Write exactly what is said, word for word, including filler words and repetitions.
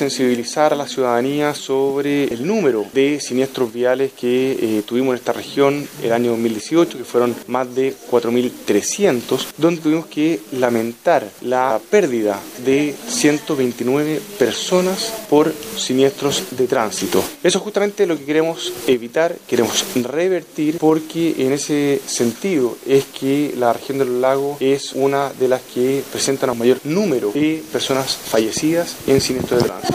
sensibilizar a la ciudadanía sobre el número de siniestros viales que eh, tuvimos en esta región el año dos mil dieciocho, que fueron más de cuatro mil trescientos, donde tuvimos que lamentar la pérdida de ciento veintinueve personas por siniestros de tránsito. Eso es justamente lo que queremos evitar, queremos revertir, porque en ese sentido es que la región de los lagos es una de las que presentan un mayor número de personas fallecidas en siniestros de tránsito.